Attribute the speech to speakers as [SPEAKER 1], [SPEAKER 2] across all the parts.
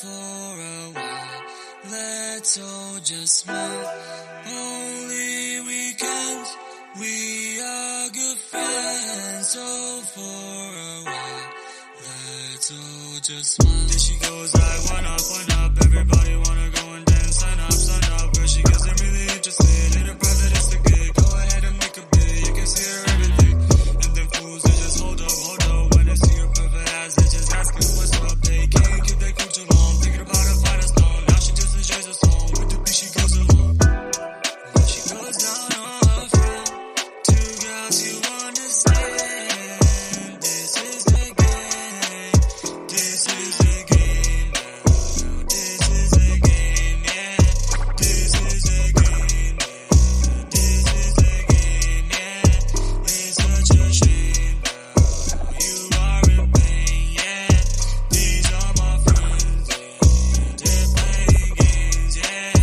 [SPEAKER 1] for a while. Let's all just smile. Only weekends, we are good friends. So for a while, let's all just smile. There she goes, I one up, everybody wanna go and dance. Sign up, girl, she gets really interested in her private Instagram. Go ahead and make a bid, you can see her everything. And then fools, they just hold up, when they see her perfect ass, they just asking what's up. They can't keep their cool too long, thinking about her finest song. Now she just enjoys the song, with the beat she goes along. When she goes down on her friend, two girls you understand. This is the game, this is the game now. This is the game, yeah. This is the game, yeah. This is the game, yeah. It's such a shame now. You are in pain, yeah. These are my friends, yeah. They're playing games, yeah.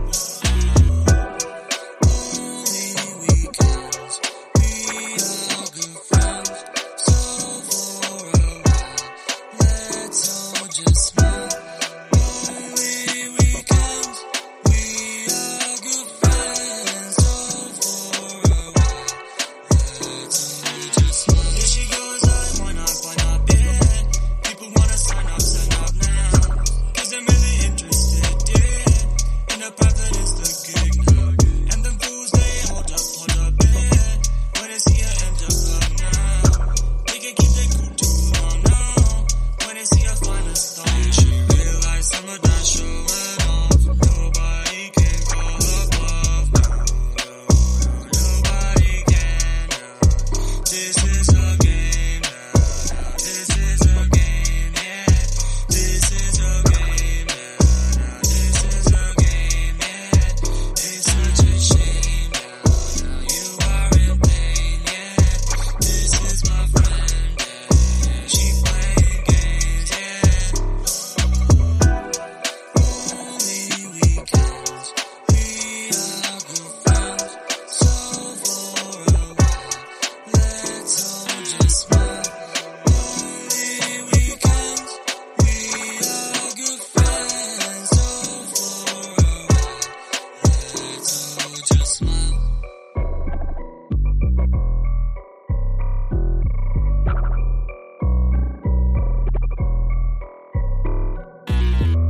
[SPEAKER 1] Only weekends, we are good friends. So for a while, let's all just smile. Only weekends, we are good friends. So for a while, let's all just smile. There she goes, I wanna bid. People wanna sign up now. 'Cause they're really interested in a private Insta gig.